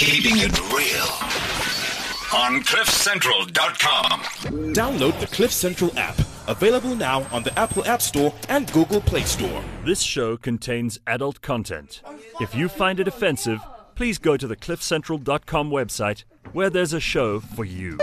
Keeping it real on CliffCentral.com. Download the Cliff Central app. Available now on the Apple App Store and Google Play Store. This show contains adult content. If you find it offensive, please go to the CliffCentral.com website where there's a show for you.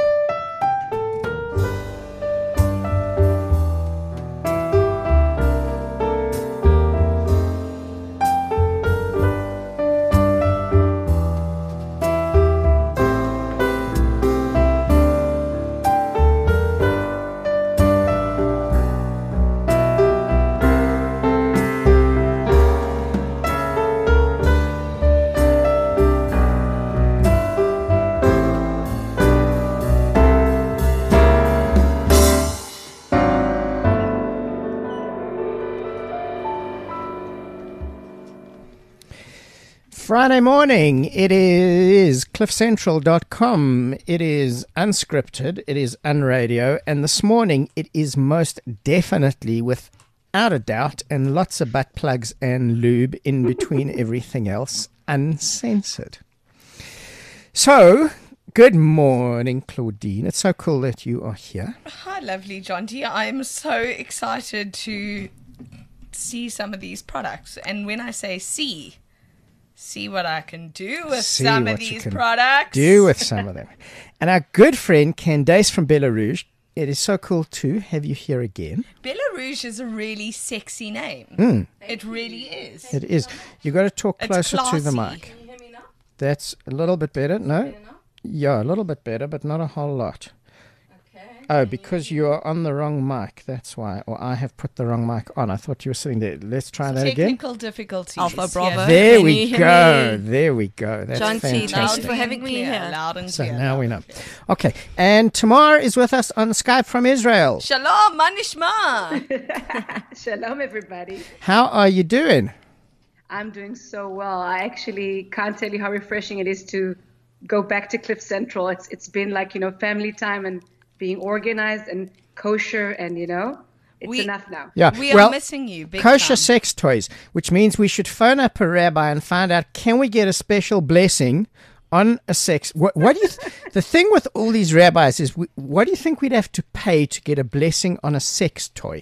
Friday morning, it is cliffcentral.com, it is unscripted, it is unradio, and this morning it is most definitely, without a doubt, and lots of butt plugs and lube in between everything else, uncensored. So, good morning, Claudine. It's so cool that you are here. Hi, lovely Jonty. I'm so excited to see some of these products, and when I say see what I can do with some of these products. Do with some of them. And our good friend Candace from Belarus, it is so cool to have you here again. Belarus is a really sexy name. It really is. It is. You got to talk closer to the classy. mic. Can you hear me now? That's a little bit better. No? Better now? Yeah, a little bit better, but not a whole lot. Okay. Oh, because you are on the wrong mic. That's why. Or I have put the wrong mic on. I thought you were sitting there. Let's try that again. Technical difficulties. Alpha Bravo. There Can we you hear go. me? There we go. That's John T, thank you fantastic. for having me here. Loud and So clear. now we know. Okay. And Tamar is with us on Skype from Israel. Shalom, manishma. Shalom, everybody. How are you doing? I'm doing so well. I actually can't tell you how refreshing it is to go back to Cliff Central. It's been like, family time and being organized and kosher and, it's enough now. Yeah. We are missing you. Big Kosher time. sex toys, which means we should phone up a rabbi and find out, can we get a special blessing on a sex? What do you? The thing with all these rabbis is, what do you think we'd have to pay to get a blessing on a sex toy?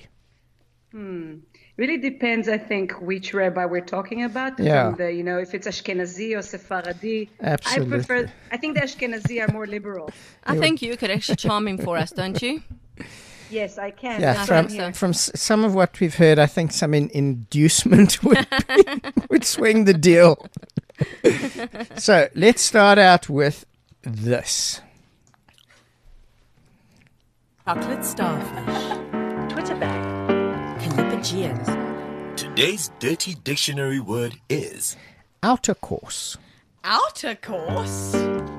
Really depends, I think, which rabbi we're talking about. Yeah. And, if it's Ashkenazi or Sephardi. Absolutely. I think the Ashkenazi are more liberal. I think you could actually charm him for us, don't you? Yes, I can. Yeah, That's why I'm from here. from some of what we've heard, I think some inducement would swing the deal. So let's start out with this. Chocolate starfish. Twitter bag. Calipageans. Today's dirty dictionary word is Outer course. Outer course.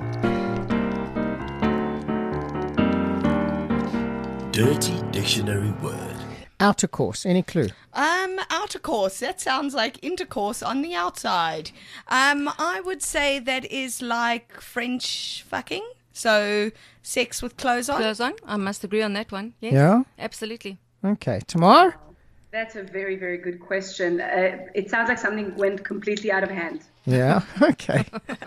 dirty dictionary word. Outer course. Any clue? Outer course. That sounds like intercourse on the outside. I would say that is like French fucking. So sex with clothes on. Clothes on? I must agree on that one. Yes. Yeah? Absolutely. Okay. Tamar? That's a very, very good question. It sounds like something went completely out of hand. Yeah. Okay.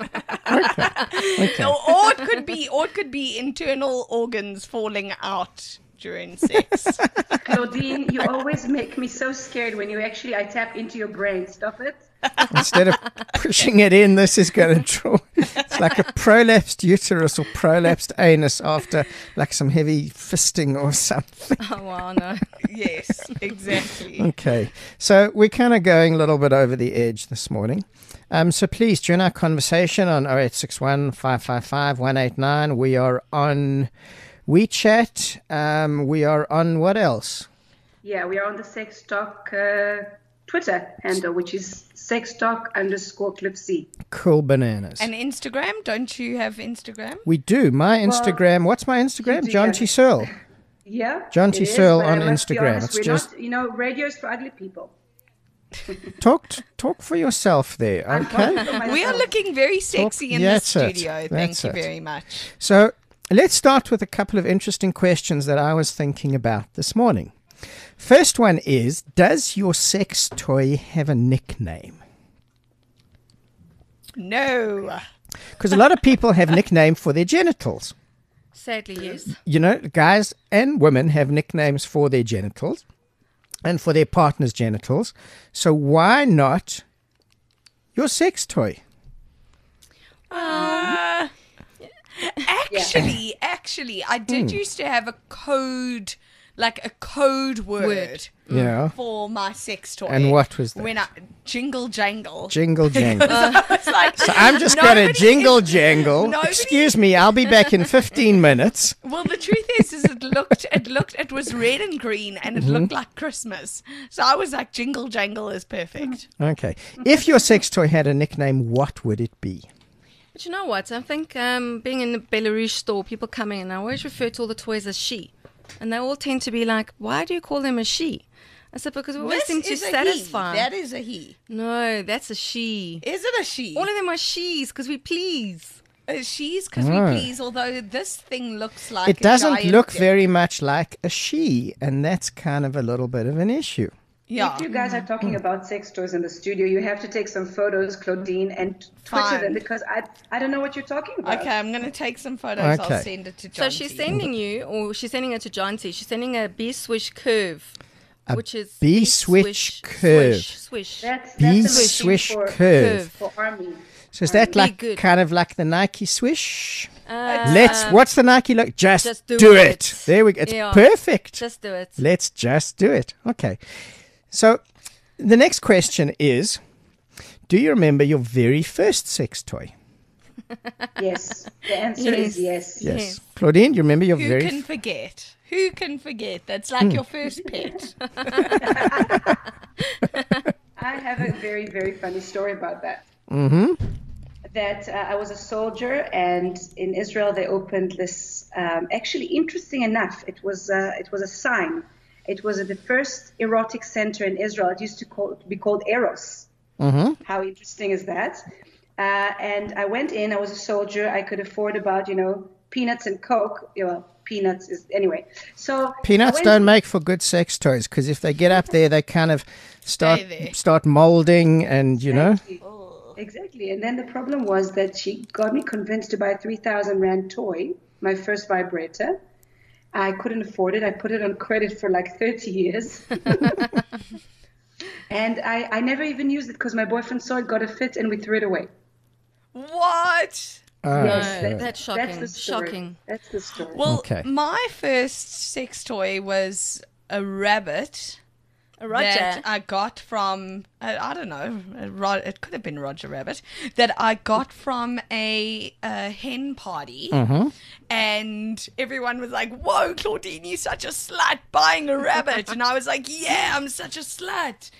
Or it could be internal organs falling out during sex. Claudine, you always make me so scared when I tap into your brain. Stop it. Instead of pushing it in, this is going to draw. It's like a prolapsed uterus or prolapsed anus after like some heavy fisting or something. Oh, wow, no. Yes, exactly. Okay. So we're kind of going a little bit over the edge this morning. So please join our conversation on 0861 555 189. We are on WeChat. We are on what else? Yeah, we are on the Sex Talk Twitter handle, which is sextalk_CliffC. Cool bananas. And Instagram? Don't you have Instagram? We do. My Instagram. What's my Instagram? do, John yeah. T. Searle. Yeah. John it T. is, Searle but I on must be Instagram. honest, It's we're just not, radio is for ugly people. talk for yourself there. Okay. We are looking very sexy in the That's it. studio. That's Thank you it. very much. So let's start with a couple of interesting questions that I was thinking about this morning. First one is, does your sex toy have a nickname? No. Because a lot of people have nicknames for their genitals. Sadly, yes. You know, guys and women have nicknames for their genitals and for their partner's genitals. So why not your sex toy? Actually, I did used to have a code, like a code word for my sex toy. And what was that? When Jingle Jangle. Jingle Jangle. I was like, So I'm just going to jingle jangle. nobody- Excuse me, I'll be back in 15 minutes. well, the truth is it was red and green, and it looked like Christmas. So I was like, Jingle Jangle is perfect. Okay. If your sex toy had a nickname, what would it be? But you know what? I think being in the Belarus store, people come in, and I always refer to all the toys as she. And they all tend to be like, why do you call them a she? I said, because we always seem to is a satisfy. he. That is a he. No, that's a she. Is it a she? All of them are she's because we please. She's because we please, although this thing looks like It a doesn't giant look dick. very much like a she, and that's kind of a little bit of an issue. Yeah. If you guys are talking about sex toys in the studio, you have to take some photos, Claudine, and Twitter Fine. them because I don't know what you're talking about. Okay, I'm going to take some photos. Okay. I'll send it to John. So she's sending you, or she's sending it to John T. She's sending a B-swish curve, which is B-swish curve. Swish. That's Bee a machine swish for, curve. for army. So is that Be like good. kind of like the Nike swish? Uh, What's the Nike look? Just do do it. it. There we go. It's Yeah. perfect. Just do it. Let's just do it. Okay. So the next question is, do you remember your very first sex toy? Yes. The answer is yes. Yes. Claudine, do you remember your Who very can forget? Who can forget? That's like your first pet. I have a very, very funny story about that. Mm-hmm. That I was a soldier, and in Israel they opened this. Actually, interesting enough, it was a sign. It was the first erotic center in Israel. It used to be called Eros. Mm-hmm. How interesting is that? And I went in. I was a soldier. I could afford about peanuts and Coke. Well, peanuts is anyway. So peanuts don't make for good sex toys because if they get up there, they kind of Stay there. start molding, and Exactly. And then the problem was that she got me convinced to buy a 3,000 Rand toy, my first vibrator. I couldn't afford it. I put it on credit for like 30 years. And I never even used it because my boyfriend saw it, got a fit, and we threw it away. What? Yes, No, that's shocking. That's the story. Shocking. That's the story. Well, Okay. my first sex toy was a rabbit. Roger. That I got from, I don't know, it could have been Roger Rabbit, that I got from a hen party. And everyone was like, whoa, Claudine, you're such a slut buying a rabbit. And I was like, yeah, I'm such a slut.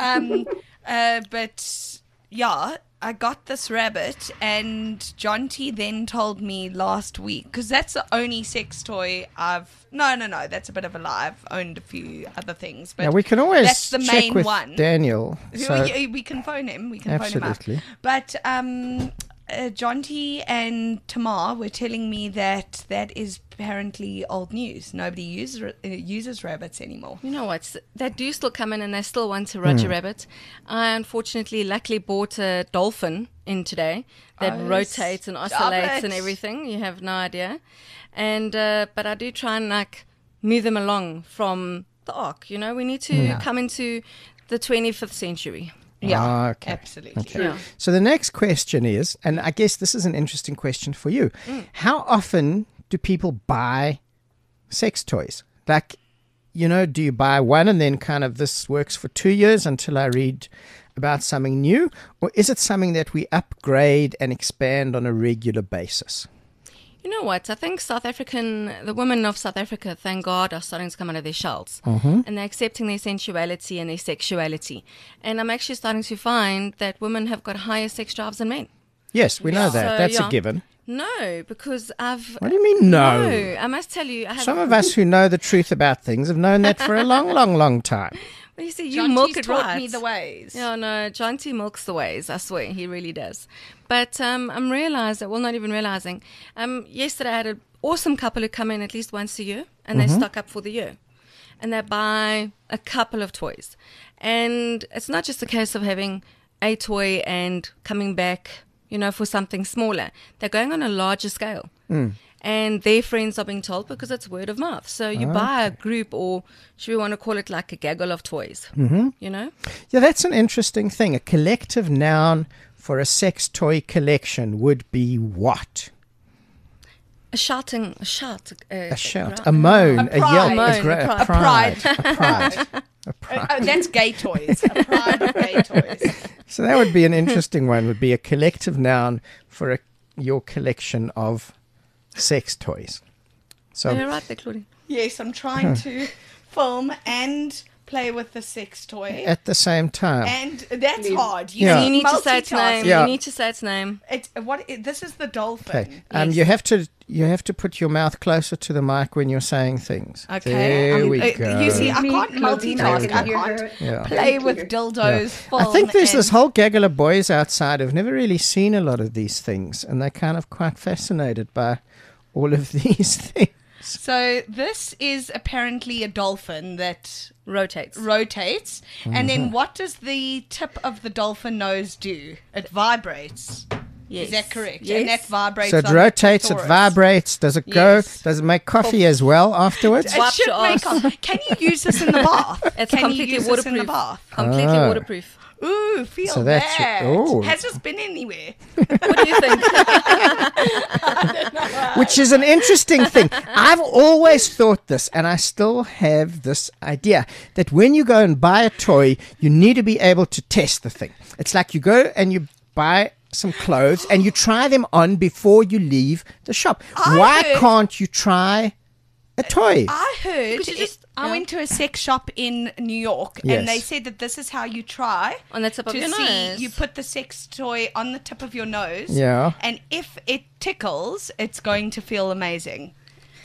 But yeah, I got this rabbit, and John T then told me last week, because that's the only sex toy No, that's a bit of a lie. I've owned a few other things, but Now we can always that's the check main with one. Daniel. So We can phone him. We can Absolutely. phone him up. But John T and Tamar were telling me that is apparently old news. Nobody uses rabbits anymore. You know what? They do still come in and they still want a Roger Rabbit. I unfortunately, luckily bought a dolphin in today that rotates and stop oscillates and it. everything. You have no idea. And but I do try and move them along from the ark. We need to come into the 25th century. Yeah, okay. absolutely. Okay. Yeah. So the next question is, and I guess this is an interesting question for you. How often do people buy sex toys? Like, do you buy one and then kind of this works for 2 years until I read about something new? Or is it something that we upgrade and expand on a regular basis? You know what? I think the women of South Africa, thank God, are starting to come out of their shells. And they're accepting their sensuality and their sexuality. And I'm actually starting to find that women have got higher sex drives than men. Yes, we know that. So, That's yeah. a given. No, because What do you mean, no? No, I must tell you, I have. Some of us who know the truth about things have known that for a long, long, long time. Well, you see, you John milk T's it taught right. me the ways. Yeah, no, John T milks the ways. I swear, he really does. But I'm not even realizing. Yesterday I had an awesome couple who come in at least once a year, and they stock up for the year, and they buy a couple of toys. And it's not just a case of having a toy and coming back for something smaller. They're going on a larger scale. And their friends are being told because it's word of mouth. So you buy a group, or should we want to call it like a gaggle of toys, Yeah, that's an interesting thing. A collective noun for a sex toy collection would be what? A shout, A moan, a yelp, a pride. a pride. That's gay toys. A pride of gay toys. So that would be an interesting one, would be a collective noun for your collection of sex toys. So You're right there, Claudine. Yes, I'm trying to film and play with the sex toy. at the same time. And that's hard. Yeah. You need to say its name. Yeah. You need to say its name. This is the dolphin. Okay. Yes. You have to put your mouth closer to the mic when you're saying things. Okay. There we go. You see, I can't multitask. I Claudine, can't play with dildos. I think there's this whole gaggle of boys outside who've never really seen a lot of these things, and they're kind of quite fascinated by all of these things. So this is apparently a dolphin that Rotates. and then what does the tip of the dolphin nose do? It vibrates. Yes. Is that correct? Yes. And that vibrates. So it on rotates, the it clitoris. vibrates. Does it go? Yes. Does it make coffee as well afterwards? It Wipes should your make ass. Can you use this in the bath? It's Can you completely use this in the waterproof. bath? Completely Ah. waterproof. Ooh, feel So that's that. oh. Has this been anywhere? What do you think? Which is an interesting thing. I've always thought this, and I still have this idea, that when you go and buy a toy, you need to be able to test the thing. It's like you go and you buy some clothes and you try them on before you leave the shop. Why can't you try a toy? I heard. Because you just- I yeah. went to a sex shop in New York, Yes. and they said that this is how you try On the tip of to your see. nose. You put the sex toy on the tip of your nose. Yeah. And if it tickles, it's going to feel amazing.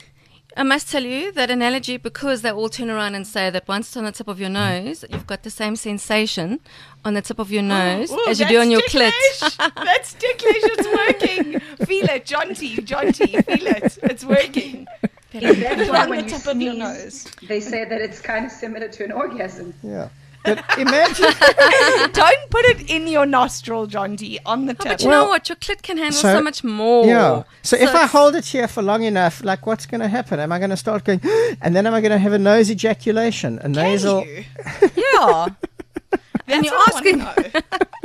I must tell you that analogy, because they all turn around and say that once it's on the tip of your nose, you've got the same sensation on the tip of your nose Ooh, as you do on your clit. ticklish. That's ticklish. It's working. Feel it, Jonty. Feel it. It's working. That's why On when the you tip of your sneeze, nose. they say that it's kind of similar to an orgasm. Yeah. But imagine. Don't put it in your nostril, Jonty, on the tip. But you know what? Your clit can handle so- so much more. Yeah. So if I it's- hold it here for long enough, like what's going to happen? Am I going to start going, and then am I going to have a nose ejaculation? A nasal. you? Yeah. That's you're what I asking- wanna know.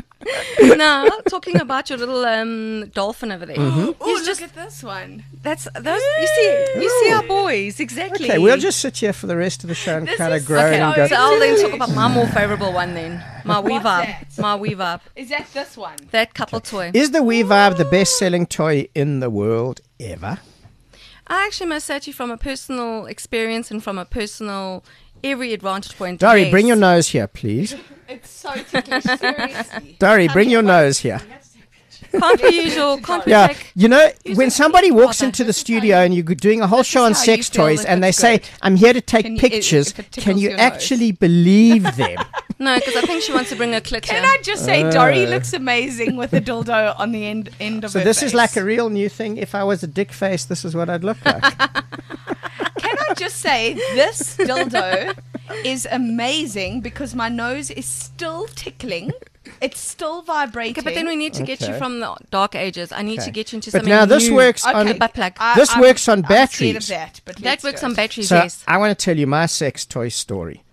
Now, talking about your little dolphin over there. Ooh, He's look just at this one. that's those. You see our boys exactly. Okay, we'll just sit here for the rest of the show and This kind of is groan and go. So I'll then talk about my more favourable one then. My wee What's vibe. that? My wee vibe. Is that this one? That couple toy. Is the Wii Vibe the best-selling toy in the world ever? I actually must say to you from a personal experience and from a personal every advantage point. Dari, yes. bring your nose here, please. It's so ticklish, seriously. Dari, bring your nose here. Can't we use your can't we Yeah, take you know, Use when this somebody as walks father. into the studio and you're doing a whole This show is on how sex you feel toys if and they it's say, good. I'm here to take Can you- pictures, if it can tickles you your nose. actually believe them? No, because I think she wants to bring her clit Can here. I just say, Dory looks amazing with a dildo on the end of So her this face. is like a real new thing. If I was a dick face, this is what I'd look like. Can I just say, this dildo is amazing because my nose is still tickling. It's still vibrating. Okay, but then we need to get you Okay. from the dark ages. I need Okay. to get you into But something now this new. works Okay, on the butt plug. This works on I'm scared of batteries. that, but That let's works do on it. batteries, So yes. I want to tell you my sex toy story.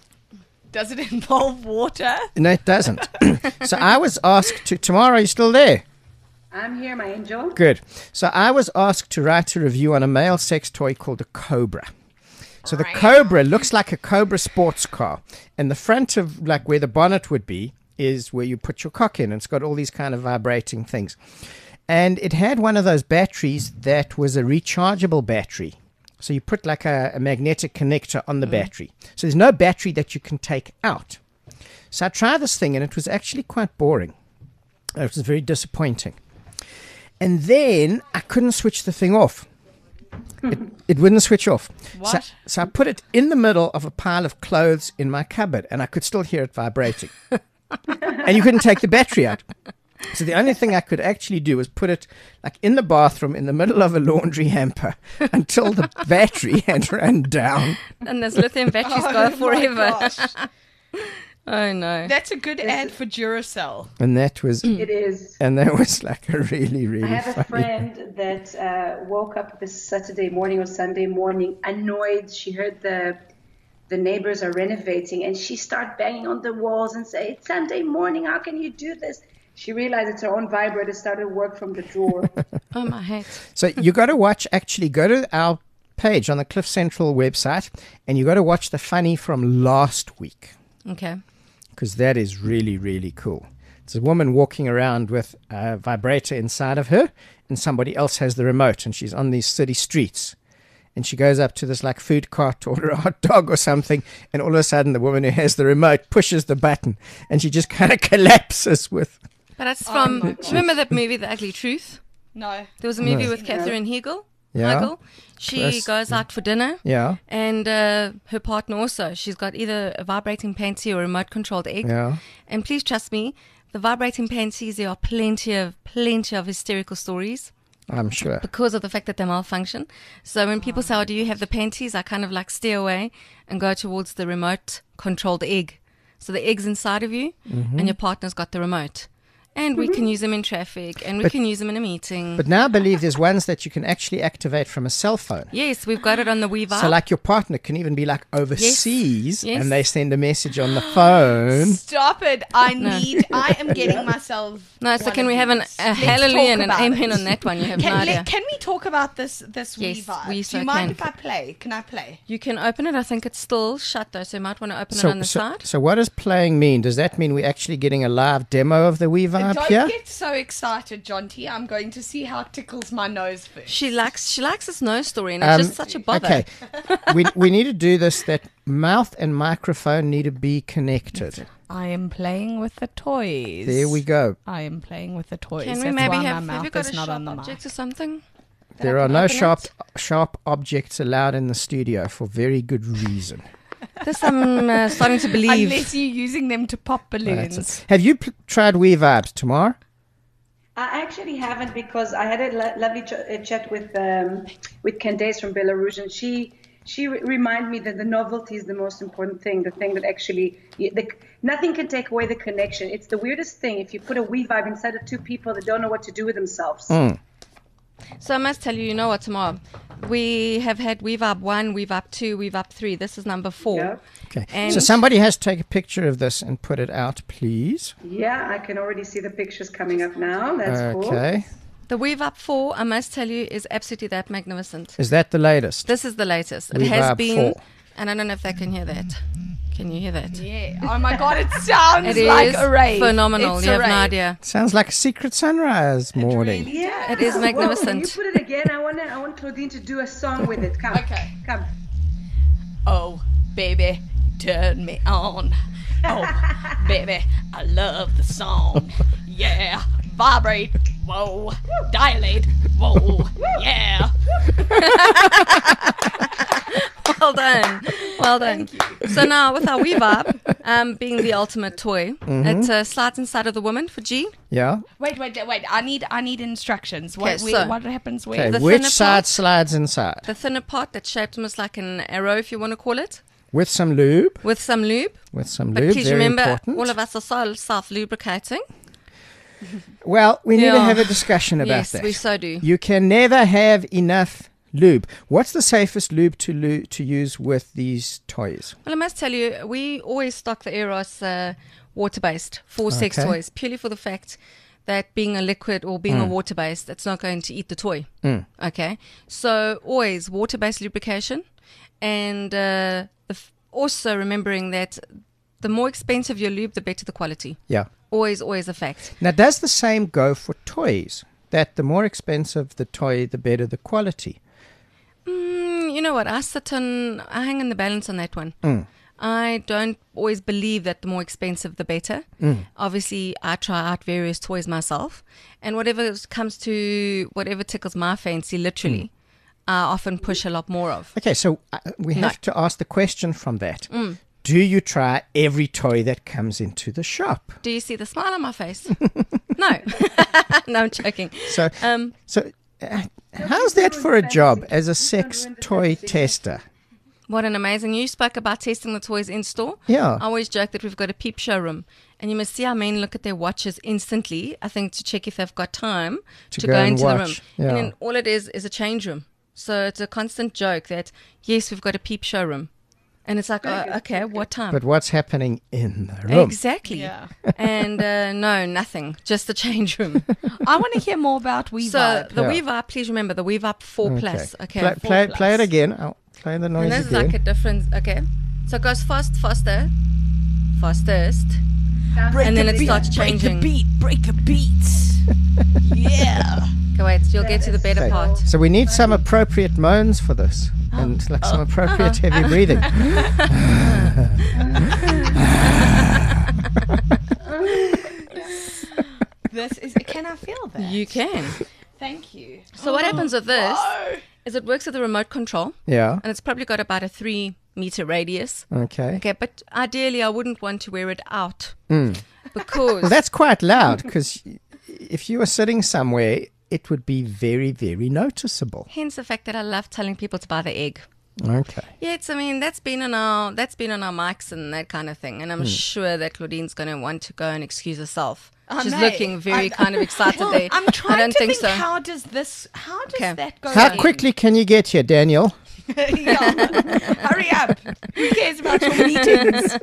Does it involve water? No, it doesn't. So I was asked to. Tomorrow, are you still there? I'm here, my angel. Good. So I was asked to write a review on a male sex toy called a Cobra. So the Cobra looks like a Cobra sports car, and the front of like where the bonnet would be is where you put your cock in. And it's got all these kind of vibrating things, and it had one of those batteries that was a rechargeable battery. So you put like a magnetic connector on the battery. So there's no battery that you can take out. So I tried this thing, and it was actually quite boring. It was very disappointing. And then I couldn't switch the thing off. It wouldn't switch off. What? So I put it in the middle of a pile of clothes in my cupboard, and I could still hear it vibrating. And you couldn't take the battery out. So the only thing I could actually do was put it like in the bathroom in the middle of a laundry hamper until the battery had run down. And those lithium batteries go Oh my forever. gosh. Oh no. That's a good ad for Duracell. And that was It is. and that was like a really, really I have a funny. friend that woke up this Saturday morning or Sunday morning annoyed. She heard the neighbors are renovating, and she started banging on the walls and say, "It's Sunday morning. How can you do this?" She realized it's her own vibrator, started work from the drawer. Oh my head. So you got to watch. Actually, go to our page on the Cliff Central website, and you got to watch the funny from last week. Okay. Because that is really, really cool. It's a woman walking around with a vibrator inside of her, and somebody else has the remote, and she's on these city streets. And she goes up to this like food cart to order a hot dog or something, and all of a sudden the woman who has the remote pushes the button, and she just kind of collapses with... But that's from, remember that movie, The Ugly Truth? No. There was a movie with Catherine Hegel. Yeah. Hegel. She goes out for dinner. Yeah. And her partner also. She's got either a vibrating panty or a remote-controlled egg. Yeah. And please trust me, the vibrating panties, there are plenty of hysterical stories I'm sure. because of the fact that they malfunction. So when people say, "Oh, do you have the panties?" I kind of like steer away and go towards the remote-controlled egg. So the egg's inside of you, and your partner's got the remote. And we can use them in traffic, and we can use them in a meeting. But now I believe there's ones that you can actually activate from a cell phone. Yes, we've got it on the WeVibe. So like your partner can even be like overseas Yes. and they send a message on the phone. Stop it. I am getting myself. No, so one can of we have an, these. a Let's hallelujah talk and an about amen it. on that one? You have no idea. Can we talk about this Yes, WeVibe? we Do so you mind can. if I play? Can I play? You can open it. I think it's still shut though, so you might want to open it on the side. So what does playing mean? Does that mean we're actually getting a live demo of the WeVibe Don't here? get so excited, John T. I'm going to see how it tickles my nose first. She likes this nose story, and it's just such a bother. Okay, we need to do this. That mouth and microphone need to be connected. I am playing with the toys. There we go. I am playing with the toys. Can we That's maybe why have my you mouth got is a not sharp on the object mic. or something? There are can no open sharp objects allowed in the studio for very good reason. This I'm starting to believe. Unless you're using them to pop That's balloons. it. Have you tried WeVibes, Tamar? I actually haven't, because I had a lovely chat with Candace from Belarus, and she reminded me that the novelty is the most important thing, the thing that actually nothing can take away the connection. It's the weirdest thing if you put a WeVibe inside of two people that don't know what to do with themselves. So I must tell you, you know what, tomorrow we have had WeVibe 1, WeVibe 2, WeVibe 3. This is number 4. Yeah. Okay. And So somebody has to take a picture of this and put it out, please. Yeah, I can already see the pictures coming up now. That's cool. Okay. the WeVibe 4, I must tell you, is absolutely that magnificent. Is that the latest? This is the latest. It WeVibe has been, 4. and I don't know if they can hear that. Can you hear that? Yeah. Oh my God, it sounds It like is a rave. phenomenal. It's You a have no rave. idea. Sounds like a secret sunrise morning. Yeah, It is Whoa, magnificent. can you put it again? I want Claudine to do a song with it. Come. Okay. Come. Oh, baby, turn me on. Oh, baby, I love the song. Yeah, vibrate. Whoa, dilate. Whoa, yeah. Well done. Well done. So now with our WeVibe, being the ultimate toy, it slides inside of the woman for G. Yeah. Wait. I need instructions. Okay, so- What happens where? Okay. The Which thinner side part- slides inside? The thinner part that's shaped almost like an arrow, if you want to call it, With some lube. with some lube. With some But lube. please Very remember, important. all of us are so self-lubricating. Well, we need to Yeah. have a discussion about Yes, that. we so do. You can never have enough lube. What's the safest lube to use with these toys? Well, I must tell you, we always stock the Eros water-based for sex Okay. toys, purely for the fact that being a liquid or being a water-based, it's not going to eat the toy. Okay? So always water-based lubrication, and also remembering that the more expensive your lube, the better the quality. Yeah. Always a fact. Now, does the same go for toys? That the more expensive the toy, the better the quality? You know what? I hang in the balance on that one. I don't always believe that the more expensive, the better. Obviously, I try out various toys myself, and whatever comes to whatever tickles my fancy, literally, I often push a lot more of. Okay, so we have to ask the question from that. Do you try every toy that comes into the shop? Do you see the smile on my face? No. No, I'm joking. So, how's that for a job as a sex toy tester? What an amazing. You spoke about testing the toys in store. Yeah. I always joke that we've got a peep showroom. And you must see our men look at their watches instantly, I think, to check if they've got time to go and into the room. watch. Yeah. And then all it is a change room. So it's a constant joke that, yes, we've got a peep showroom. And it's like, oh, okay, what time? But what's happening in the room? Exactly. Yeah. And no, nothing. Just the change room. I want to hear more about WeVibe. So the Yeah. WeVibe, please remember, the WeVibe 4 Plus. Okay. Play it again. I'll play the noise And this is again. like a different, okay. So it goes fastest. And then it starts changing. Break the beat. Yeah. Okay, wait, you'll get to the better Okay. part. So we need some appropriate moans for this, and like some appropriate heavy breathing. Can I feel that? You can. Thank you. So what happens with this is it works with a remote control, Yeah. and it's probably got about a 3-meter radius. Okay. Okay, but ideally I wouldn't want to wear it out Well, because that's quite loud because if you were sitting somewhere, it would be very, very noticeable. hence the fact that I love telling people to buy the egg. Okay. Yeah, I mean that's been on our mics and that kind of thing, and I'm sure that Claudine's going to want to go and excuse herself. She's May. looking very kind of excited Well, there. I'm trying I don't to think think so. how does Okay. that go How in? quickly can you get here, Daniel? Yeah. Hurry up. Who cares about your meetings?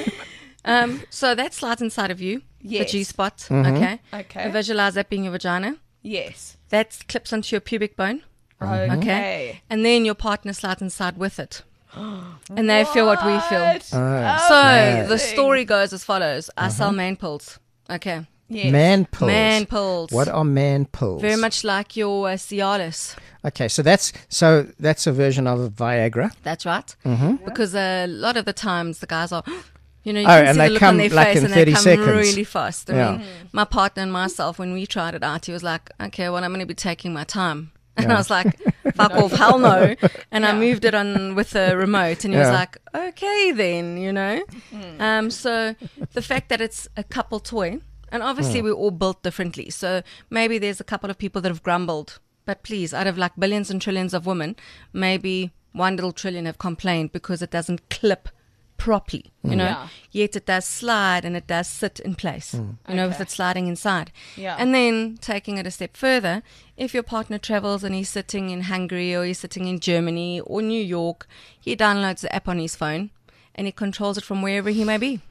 So that slides inside of you, the Yes. G-spot. Mm-hmm. Okay. Okay. Visualize that being your vagina. Yes. That clips onto your pubic bone. Okay. And then your partner slides inside with it. And they feel what we feel. What? So the story goes as follows. I sell man pills. Okay. Yes. Man pills. Man pills. What are man pills? Very much like your Cialis. Okay, so that's a version of Viagra. That's right. Because a lot of the times the guys are, you know, you Oh, can and see they the look come on their like face in and they 30 come seconds. really fast. I Yeah. mean, my partner and myself, when we tried it out, he was like, okay, well, I'm going to be taking my time. And I was like, fuck off, hell no. And I moved it on with the remote and he was Yeah. like, okay then, you know. So the fact that it's a couple toy, and obviously we're all built differently. So maybe there's a couple of people that have grumbled. But please, out of like billions and trillions of women, maybe 1 little trillion have complained because it doesn't clip properly, you know. Yeah. Yet it does slide and it does sit in place, you know, with it sliding inside. Yeah. And then taking it a step further, if your partner travels and he's sitting in Hungary or he's sitting in Germany or New York, he downloads the app on his phone and he controls it from wherever he may be.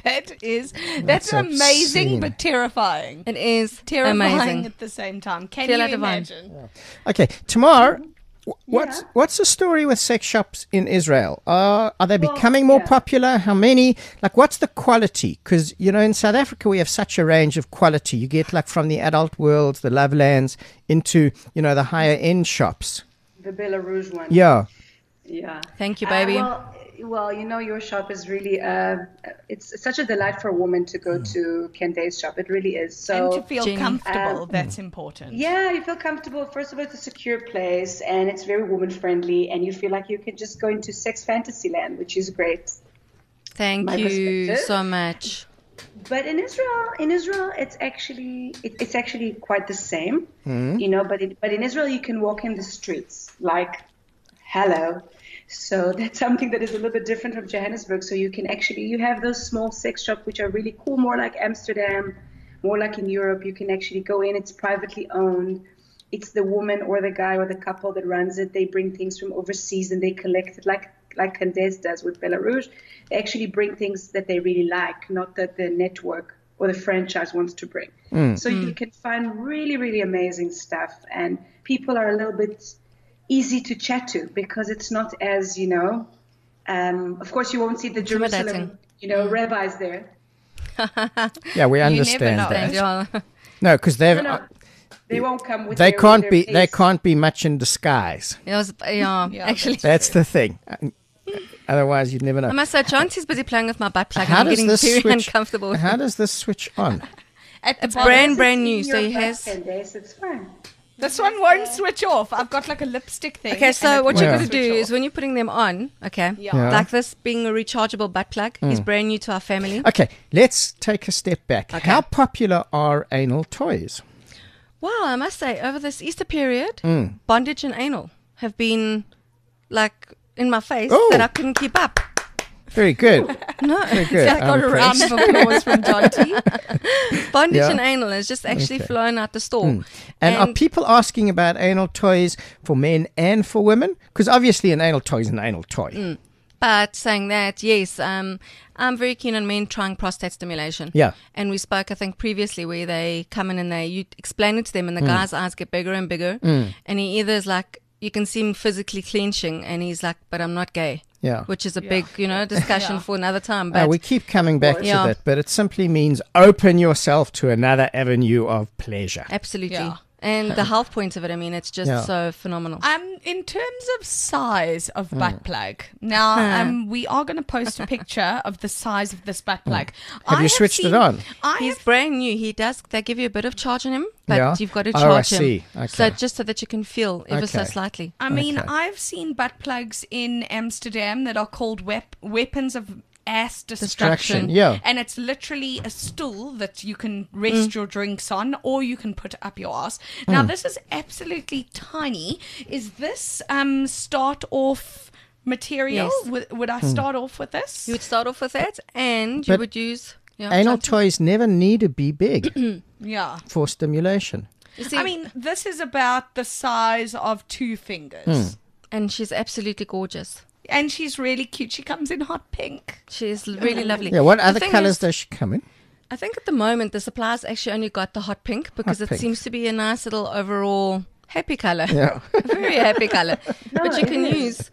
That's amazing obscene. but terrifying. It is Terrifying amazing. at the same time. Can Feel you like divine. imagine? Okay, Tamar, what's the story with sex shops in Israel? Are they becoming more popular? How many? Like, what's the quality? Because, you know, in South Africa, we have such a range of quality. You get, like, from the adult worlds, the Lovelands, into, you know, the higher end shops. The Belarus one. Yeah. Yeah. Thank you, baby. Well, you know, your shop is really, it's such a delight for a woman to go to Candace's shop. It really is. So, And to feel Jenny. comfortable, that's important. yeah, you feel comfortable. First of all, it's a secure place and it's very woman friendly and you feel like you can just go into sex fantasy land, which is great. Thank my you perspective. so much. But in Israel, it's actually quite the same, you know. But in Israel, you can walk in the streets like, hello. So that's something that is a little bit different from Johannesburg. So you have those small sex shops which are really cool, more like Amsterdam, more like in Europe. You can actually go in. It's privately owned. It's the woman or the guy or the couple that runs it. They bring things from overseas and they collect it like Candace does with Belarus. They actually bring things that they really like, not that the network or the franchise wants to bring. So you can find really, really amazing stuff. And people are a little bit easy to chat to because it's not as, you know, of course you won't see the Jerusalem, Intimidating. you know, rabbis there. Yeah, we never understand know. that. Yeah. No, because They won't come with they their- can't their be they base. can't be much in disguise. Actually. That's the thing. Otherwise, you'd never I know. must say, Jonty's busy playing with my butt plug How and I'm does getting this very switch? uncomfortable. How does this switch on? It's Well, brand new, in so your he butt, has... Candace, it's fine. This one won't switch off. I've got like a lipstick thing. Okay, and so it what you're Yeah. going to won't do switch is when you're putting them on, okay, Yeah. like this being a rechargeable butt plug, he's brand new to our family. Okay, let's take a step back. How popular are anal toys? Wow, I must say, over this Easter period, bondage and anal have been like in my face Oh. that I couldn't keep up. Very good. No. Very good. I got I'm a round impressed. of applause from John T. Bondage Yeah. and anal is just actually Okay. flown out the store. And are people asking about anal toys for men and for women? Because obviously an anal toy is an anal toy. But saying that, yes, I'm very keen on men trying prostate stimulation. Yeah. And we spoke, I think, previously where they come in and you explain it to them and the guy's eyes get bigger and bigger. And he either is like, you can see him physically clenching and he's like, but I'm not gay. Yeah. Which is a big, discussion for another time. But We keep coming back to Yeah. that, but it simply means open yourself to another avenue of pleasure. absolutely. Yeah. And the health point of it, I mean, it's just Yeah. so phenomenal. In terms of size of butt plug, now we are going to post a picture of the size of this butt plug. Have you switched it on? He's brand new. They give you a bit of charge on him, but Yeah. you've got to Oh, charge I him. see. Okay. So just so that you can feel ever so Okay. slightly. I mean, Okay. I've seen butt plugs in Amsterdam that are called weapons of ass destruction. Yeah. And it's literally a stool that you can rest your drinks on or you can put up your ass. Now, this is absolutely tiny. Is this start off material? Yes. Would I start off with this? You would start off with that, and you But would use Anal Johnson. toys never need to be big Yeah. for stimulation. You see, I mean, this is about the size of 2 fingers. and she's absolutely gorgeous. And she's really cute. She comes in hot pink. She's really lovely. Yeah, what The other thing colors is, does she come in? I think at the moment the suppliers actually only got the hot pink because Hot it pink. seems to be a nice little overall happy color. Yeah. A very happy color. But you it can is.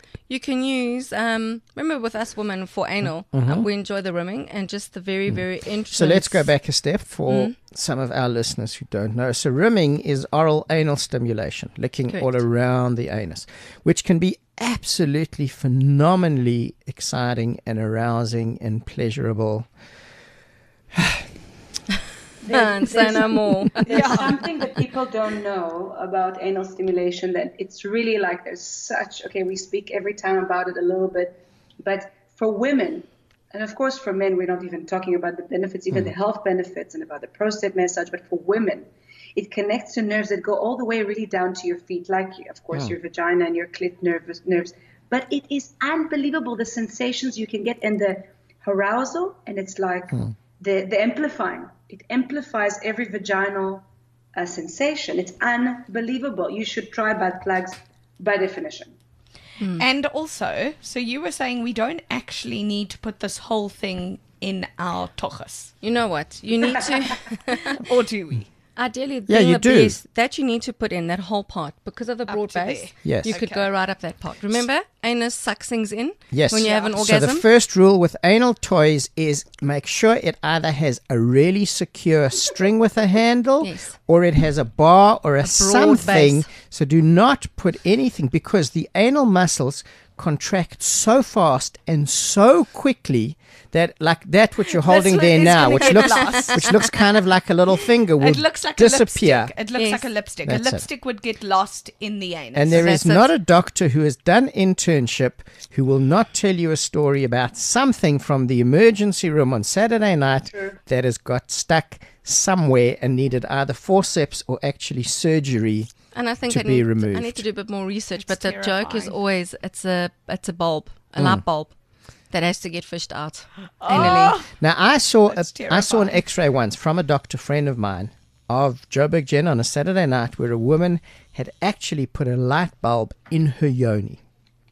use remember with us women for anal, we enjoy the rimming and just the very, very interesting. So let's go back a step for some of our listeners who don't know. So rimming is oral anal stimulation, licking all Correct. around the anus, which can be absolutely phenomenally exciting and arousing and pleasurable. And say no more. There's something that people don't know about anal stimulation, that it's really like there's such, okay, we speak every time about it a little bit, but for women, and of course for men, we're not even talking about the benefits, even the health benefits and about the prostate massage, but for women, it connects to nerves that go all the way really down to your feet, like, of course, your vagina and your clit nerves. But it is unbelievable, the sensations you can get and the arousal, and it's like the amplifying. It amplifies every vaginal sensation. It's unbelievable. You should try butt plugs by definition. And also, so you were saying we don't actually need to put this whole thing in our tochas. You know what? You need to Or do we? ideally Yeah, being you a do. BS, that you need to put in that whole part because of the broad to base. there. Yes. You could Okay. go right up that part. Remember, anus sucks things in Yes. when you have an So orgasm. the first rule with anal toys is make sure it either has a really secure string with a handle Yes. or it has a bar or a something. base. So do not put anything, because the anal muscles contract so fast and so quickly that, like that which you're holding This there is now, gonna which get looks lost. which looks kind of like a little finger, will It looks like disappear. a lipstick. It looks Yes. like a lipstick. That's a it. lipstick would get lost in the anus. And there is That's it. not a doctor who has done internship who will not tell you a story about something from the emergency room on Saturday night that has got stuck somewhere and needed either forceps or actually surgery. And I think to I be need removed. to do a bit more research. But the joke is terrifying. always it's a bulb, a light bulb that has to get fished out anally. Now I saw That's I saw an terrifying. X-ray once from a doctor friend of mine of Joburg Jen on a Saturday night where a woman had actually put a light bulb in her yoni,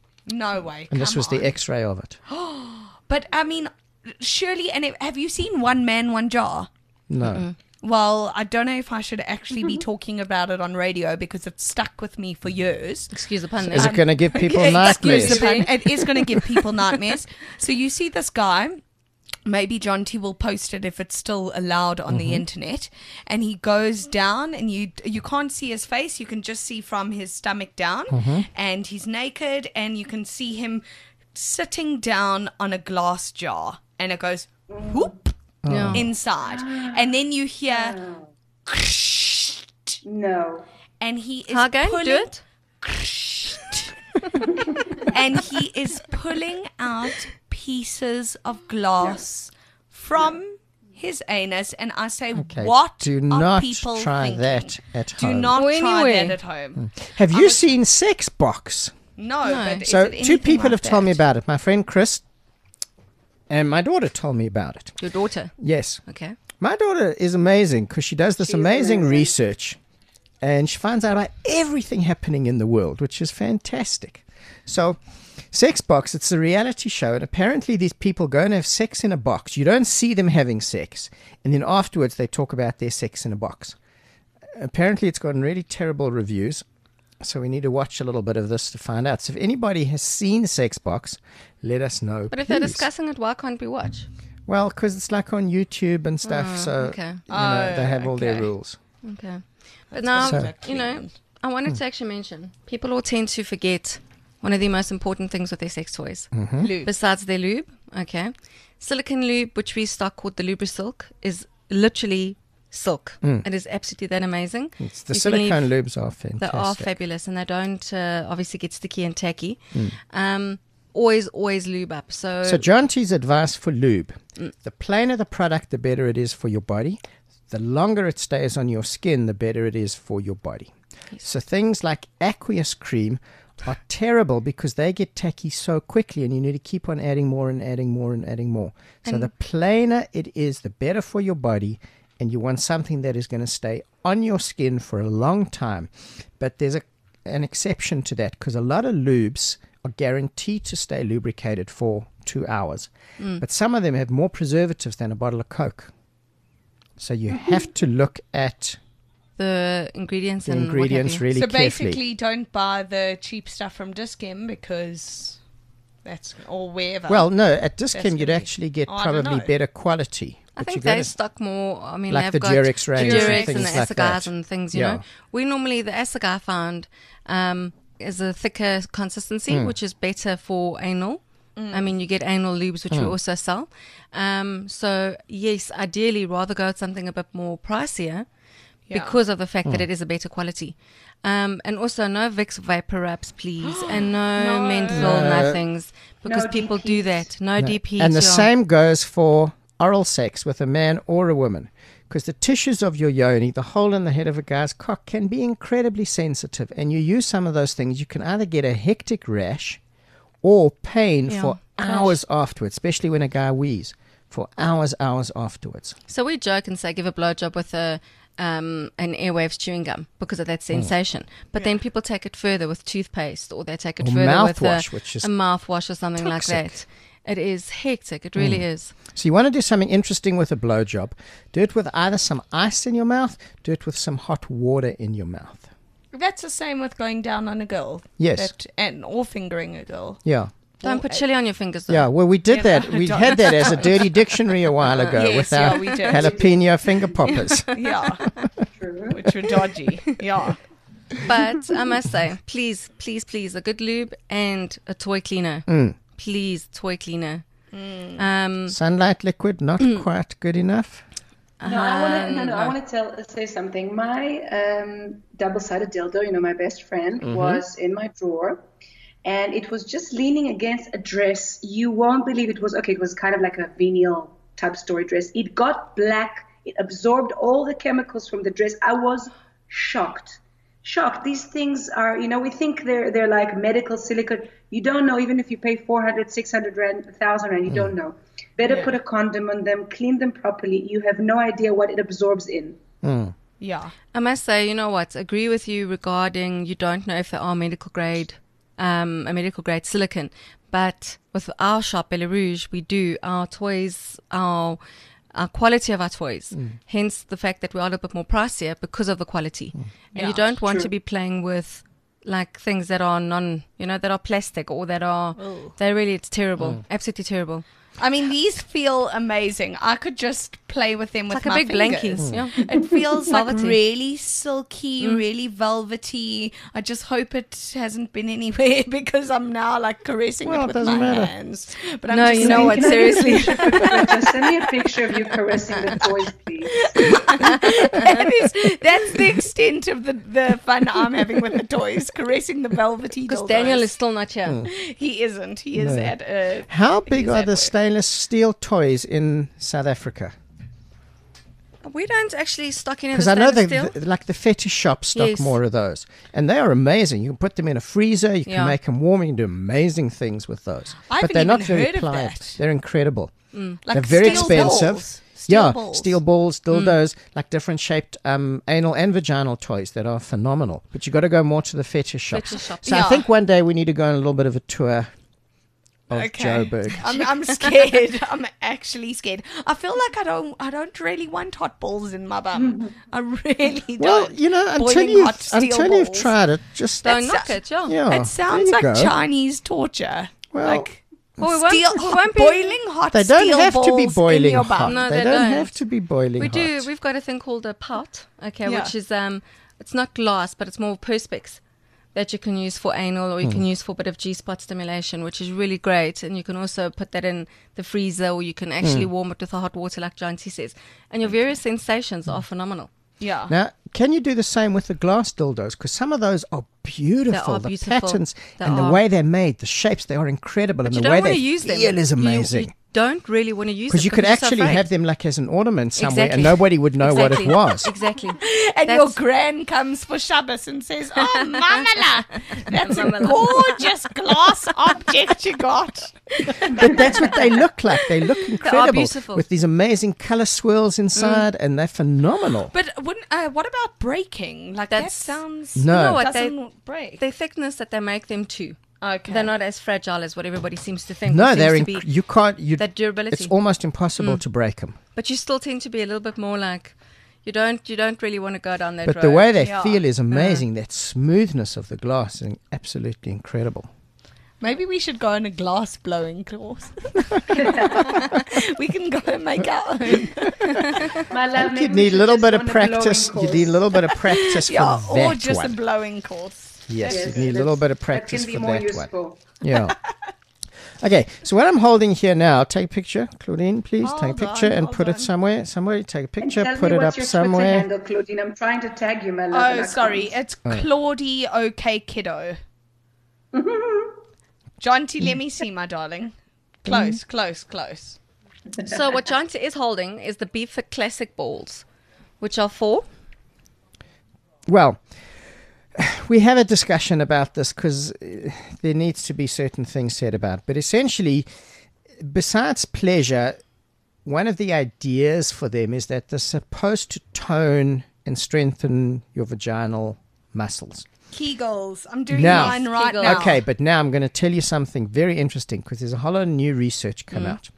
No way. and this come was on. the X-ray of it. But I mean, surely, and have you seen One Man, One Jar? No. Well, I don't know if I should actually be talking about it on radio because it's stuck with me for years. Excuse the pun. Is there. it going to give people Excuse nightmares? the pun. It is going to give people nightmares. So you see this guy. Maybe John T will post it if it's still allowed on the internet. And he goes down, and you can't see his face. You can just see from his stomach down, and he's naked, and you can see him sitting down on a glass jar, and it goes whoop Yeah. inside, and then you hear, No. and he is Hagen, pulling. do it. And he is pulling out pieces of glass from his anus, and I say, Okay, what do are not people try thinking? that at Do home. not Or try anywhere. that at home. Have you seen Sex Box? No. But is So it 2 anything people like have told me that? about it. My friend Chris and my daughter told me about it. Your daughter. Yes. Okay. My daughter is amazing because she does this amazing research and she finds out about everything happening in the world, which is fantastic. So, Sex Box, it's a reality show, and apparently these people go and have sex in a box. You don't see them having sex, and then afterwards they talk about their sex in a box. Apparently it's gotten really terrible reviews, so we need to watch a little bit of this to find out. So if anybody has seen Sex Box, let us know, But if please. they're discussing it, why can't we watch? Well, because it's like on YouTube and stuff, so okay. they have all their rules. Okay. But now, So- I wanted to actually mention, people all tend to forget one of the most important things with their sex toys. Lube. Besides their lube, okay. Silicone lube, which we stock called the Lubrisilk, is literally silk. It is absolutely that amazing. It's the You can leave- silicone lubes are They fantastic. are fabulous, and they don't obviously get sticky and tacky. Always lube up. So John T's advice for lube, the plainer the product, the better it is for your body. The longer it stays on your skin, the better it is for your body. So things like aqueous cream are terrible because they get tacky so quickly and you need to keep on adding more and adding more and adding more. So the plainer it is, the better for your body, and you want something that is going to stay on your skin for a long time. But there's an exception to that because a lot of lubes are guaranteed to stay lubricated for 2 hours. But some of them have more preservatives than a bottle of Coke. So you have to look at the ingredients the and ingredients what have you. really So carefully. basically, don't buy the cheap stuff from Dis-Chem because that's or wherever. Well, no, at That's Dis-Chem you'd gonna be- actually get I don't probably know. better quality. I But think you they gotta- stock more. I mean, Like they've the got Durex range and Durex things and the like Assagars that. and things. You Yeah. know, we normally the Assagar I found is a thicker consistency, which is better for anal. I mean, you get anal lubes, which we also sell. So yes, ideally, rather go with something a bit more pricier. Yeah. Because of the fact that it is a better quality. And also no Vicks Vapor Wraps, please. And no menthol nothings. Because No people do DPs. that. No DPs. And the yeah. same goes for oral sex with a man or a woman. Because the tissues of your yoni, the hole in the head of a guy's cock, can be incredibly sensitive. And you use some of those things, you can either get a hectic rash or pain Yeah, for hours afterwards, especially when a guy wheezes, for hours afterwards. So we joke and say give a blowjob with an Airwaves chewing gum because of that sensation. But then people take it further with toothpaste or they take it Or further with mouthwash, which is a mouthwash or something toxic. like that. It is hectic. It really is. So you want to do something interesting with a blowjob. Do it with either some ice in your mouth, do it with some hot water in your mouth. That's the same with going down on a girl. Yes. Or fingering a girl. Yeah. Don't put chili on your fingers though. Yeah, well, we did Yeah, that. no, We don't. had that as a dirty dictionary a while ago Yes, with our yeah, we did. jalapeno finger poppers. Yeah. Which were dodgy. Yeah. But I must say, please, a good lube and a toy cleaner. Please, toy cleaner. Sunlight liquid, not quite good enough. No, I want to say something. My double-sided dildo, my best friend, was in my drawer, and it was just leaning against a dress. You won't believe it was kind of like a vinyl type story dress. It got black. It absorbed all the chemicals from the dress. I was shocked. These things are, we think they're like medical silicone. You don't know, even if you pay 400, 600 rand, 1,000 rand, you don't know. Better put a condom on them, clean them properly. You have no idea what it absorbs in. Yeah. I must say, you know what? Agree with you regarding you don't know if they are medical grade silicone. But with our shop, Bella Rouge, we do our toys, our quality of our toys. Hence the fact that we are a little bit more pricier because of the quality. And you don't want to be playing with like things that are that are plastic or that are, it's terrible. Absolutely terrible. I mean, these feel amazing. I could just play with them with Like a my big blankie. fingers. Yeah. It feels like Velvety. really silky, really velvety. I just hope it hasn't been anywhere because I'm now like caressing Well, it it with doesn't my matter. hands. But I'm No, just you know saying- what? Seriously. Just send me a picture of you caressing the toys, please. that's the extent of the fun I'm having with the toys, caressing the velvety Because dildos. Daniel is still not here. He isn't. He is at a... How big He's are at the work. stainless steel toys in South Africa? We don't actually stock any of Because the I know stainless steel. like the fetish shops stock Yes. more of those, and they are amazing. You can put them in a freezer. You can Yeah. make them warm. You can do amazing things with those. I but haven't they're not even very heard of pliable. that. They're incredible. Like They're very steel expensive. balls. Steel balls. Steel balls, dildos, like different shaped anal and vaginal toys that are phenomenal. But you got to go more to the fetish shops. Fetish shops. So I Yeah. think one day we need to go on a little bit of a tour of Joburg. I'm scared. I'm actually scared. I feel like I don't really want hot balls in my bum. I really don't. Well, you know, until Boiling hot steel you've balls. tried it, just Don't That's- knock it, yeah. yeah. It sounds there you like go. Chinese torture. Well, like Well, we won't- steel, we won't be- boiling hot They don't steel have to be balls boiling in your hot. bum. No, they they don't don't. have to be boiling We hot. do. We've got a thing called a pot, okay, Yeah. which is it's not glass, but it's more perspex that you can use for anal or you can use for a bit of G-spot stimulation, which is really great. And you can also put that in the freezer, or you can actually warm it with the hot water, like Janty says. And your various sensations are phenomenal. Yeah. Now, can you do the same with the glass dildos? Because some of those are beautiful. They are the beautiful. patterns They and the are. way they're made, the shapes, they are incredible. But and you the don't way want they to use them. feel is You amazing. don't really want to use them Because you could you're so actually afraid. have them like as an ornament somewhere Exactly. and nobody would know what it Exactly. was. Exactly. And That's- your gran comes for Shabbos and says, "Oh, Mamala, that's a gorgeous glass object you got." But that's what they look like. They look incredible. beautiful. With these amazing color swirls inside and they're phenomenal. But what about breaking? Like that That's- sounds No. You know what? doesn't break. The thickness that they make them to. Okay. They're not as fragile as what everybody seems to think. No, It they're seems to be you can't you that durability. it's almost impossible to break them. But you still tend to be a little bit more like you don't really want to go down that But road. the way they Yeah. feel is amazing. That smoothness of the glass is absolutely incredible. Maybe we should go on a glass blowing course. We can go and make our own. My love, You need a little bit of practice. You need a little bit of practice Yeah, for or that just a one. blowing course. Yes, you need a little bit of practice that can for be more that one. useful. Yeah. Okay, so what I'm holding here now, take a picture, Claudine, please. Take a Hold picture on, and hold put it on. somewhere. Somewhere, take a And picture, tell put me it what's up your Twitter somewhere. handle, Claudine. I'm trying to tag you, my love. and Oh, I sorry. can't. It's Claudie OK Kiddo. Jonty, let me see, my darling. Close, close, close. So what Janty is holding is the BFIT Classic balls, which are for Well, we have a discussion about this because there needs to be certain things said about it. But essentially, besides pleasure, one of the ideas for them is that they're supposed to tone and strengthen your vaginal muscles. Kegels. I'm doing Now- mine right Kegels. now. Okay, but now I'm going to tell you something very interesting because there's a whole lot of new research come out.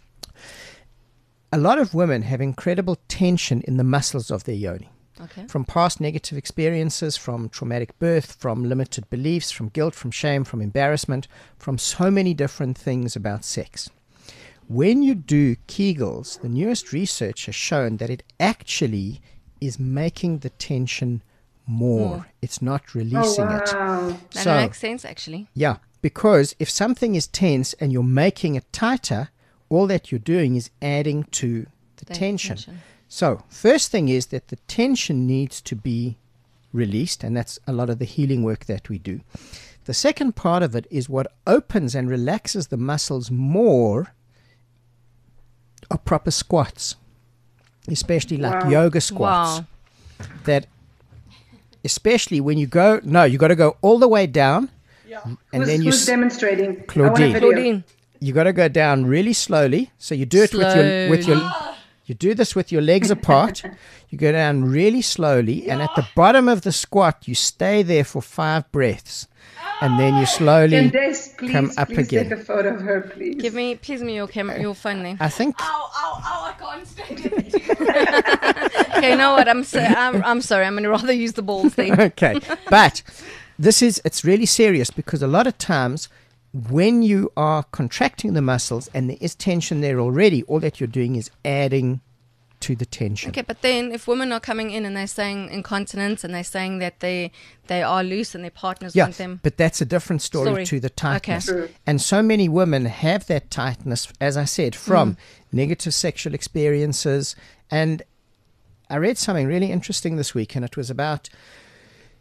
A lot of women have incredible tension in the muscles of their yoni. okay. From past negative experiences, from traumatic birth, from limited beliefs, from guilt, from shame, from embarrassment, from so many different things about sex. When you do Kegels, the newest research has shown that it actually is making the tension more. It's not releasing it. Wow. That So- makes sense actually. Yeah, because if something is tense and you're making it tighter, all that you're doing is adding to the tension. So, first thing is that the tension needs to be released, and that's a lot of the healing work that we do. The second part of it is what opens and relaxes the muscles more are proper squats, especially like yoga squats. Wow. That, especially when you go, no, you got to go all the way down, and then you Who's demonstrating? Claudine. I want a video. Claudine. you got to go down really slowly. So you do it with your you do this with your legs apart. You go down really slowly, and at the bottom of the squat, you stay there for 5 breaths, and then you slowly Can Des please, come up please again. take a photo of her, please? Give me your camera, your phone there. I think Ow, ow, ow, I can't stand it. Okay, you know what? I'm sorry. I'm going to rather use the balls there. okay, but it's really serious because a lot of times when you are contracting the muscles and there is tension there already, all that you're doing is adding to the tension. Okay, but then if women are coming in and they're saying incontinence and they're saying that they are loose and their partners Yeah, want them. but that's a different story to the tightness. True. And so many women have that tightness, as I said, from negative sexual experiences. And I read something really interesting this week, and it was about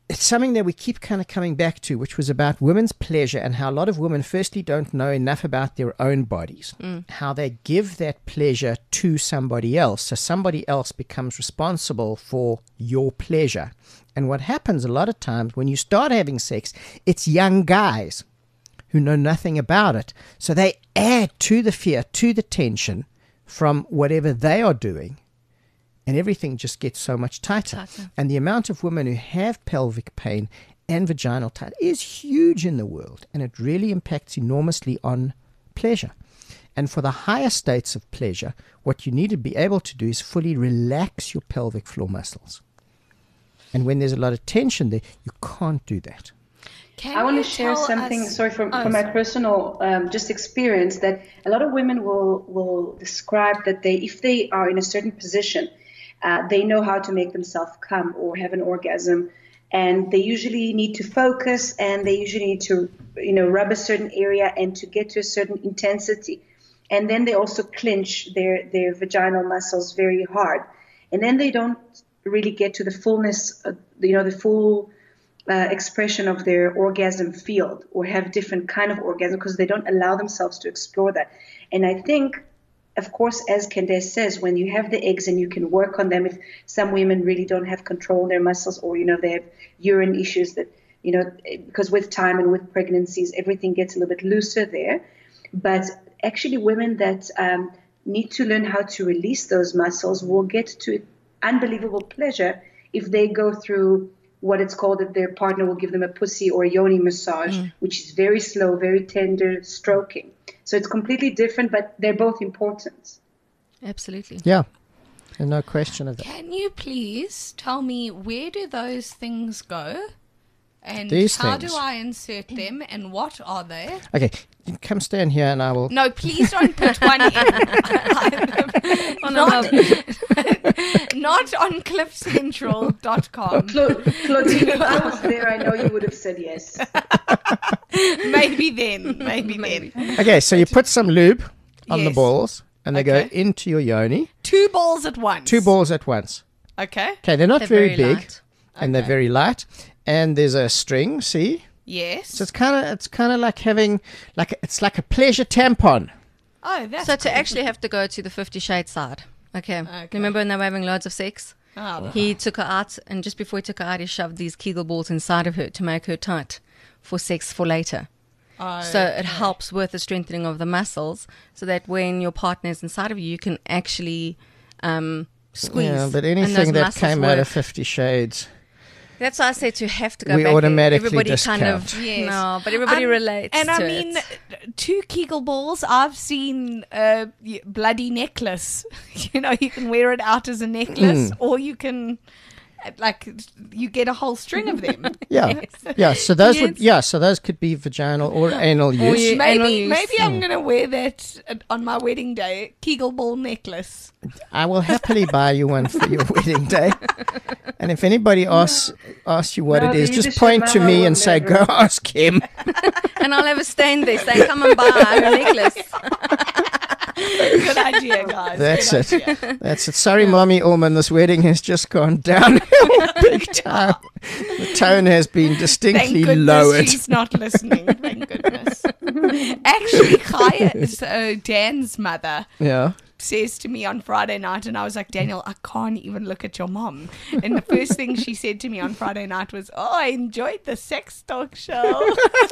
it's something that we keep kind of coming back to, which was about women's pleasure and how a lot of women firstly don't know enough about their own bodies, how they give that pleasure to somebody else. So somebody else becomes responsible for your pleasure. And what happens a lot of times when you start having sex, it's young guys who know nothing about it. So they add to the fear, to the tension from whatever they are doing. And everything just gets so much tighter. And the amount of women who have pelvic pain and vaginal tightness is huge in the world. And it really impacts enormously on pleasure. And for the higher states of pleasure, what you need to be able to do is fully relax your pelvic floor muscles. And when there's a lot of tension there, you can't do that. I want to share something, from my personal just experience, that a lot of women will describe that if they are in a certain position, they know how to make themselves come or have an orgasm, and they usually need to focus, and they usually need to, rub a certain area and to get to a certain intensity. And then they also clench their vaginal muscles very hard. And then they don't really get to the fullness, the full expression of their orgasm field, or have different kind of orgasm, because they don't allow themselves to explore that. And I think, of course, as Candace says, when you have the eggs and you can work on them, if some women really don't have control of their muscles, or, they have urine issues that, because with time and with pregnancies, everything gets a little bit looser there. But actually women that need to learn how to release those muscles will get to unbelievable pleasure if they go through what it's called, that their partner will give them a pussy or a yoni massage, which is very slow, very tender stroking. So it's completely different, but they're both important. Absolutely. Yeah, and no question of that. Can you please tell me, where do those things go? And These how things. do I insert them, and what are they? Okay, you come stand here and I will... No, please don't put one in. Not on cliffcentral.com. Claudine, if I was there, I know you would have said yes. Maybe then. Okay, so you put some lube on the Yes. balls, and they Okay. go into your yoni. 2 balls at once. 2 balls at once. Okay. Okay, they're not They're very very big, light. and they're very light. And there's a string, see? Yes. So it's kind of like having, it's like a pleasure tampon. Oh, that's So to cool. actually have to go to the 50 Shades side. Okay. Remember when they were having loads of sex? Oh, He took her out, and just before he took her out, he shoved these Kegel balls inside of her to make her tight for sex for later. So it helps with the strengthening of the muscles, so that when your partner is inside of you, you can actually squeeze. Yeah, but and those anything that muscles came out work. of 50 Shades... That's why I said you have to go We back there. automatically Everybody kind of discount. Yes. no, but everybody relates. And to I mean, it. 2 Kegel balls. I've seen bloody necklace. You can wear it out as a necklace, or you can, you get a whole string of them. Yeah, yeah. So those Yes. so those could be vaginal or anal use. you- anal use. Maybe I'm gonna wear that on my wedding day. Kegel ball necklace. I will happily buy you one for your wedding day. And if anybody asks you what No, it is, the just Yiddish point to mama me will and say, never. "Go ask him." And I'll have a stand there saying, "Come and buy her necklace." Good idea, guys. That's Good it. idea. That's it. Sorry, Mommy Ullman, this wedding has just gone downhill big time. The tone has been Thank distinctly goodness lowered. she's not listening. Thank goodness. Actually, Kaya, so Dan's mother, Yeah. says to me on Friday night, and I was like, Daniel, I can't even look at your mom. And the first thing she said to me on Friday night was, "Oh, I enjoyed the sex talk show."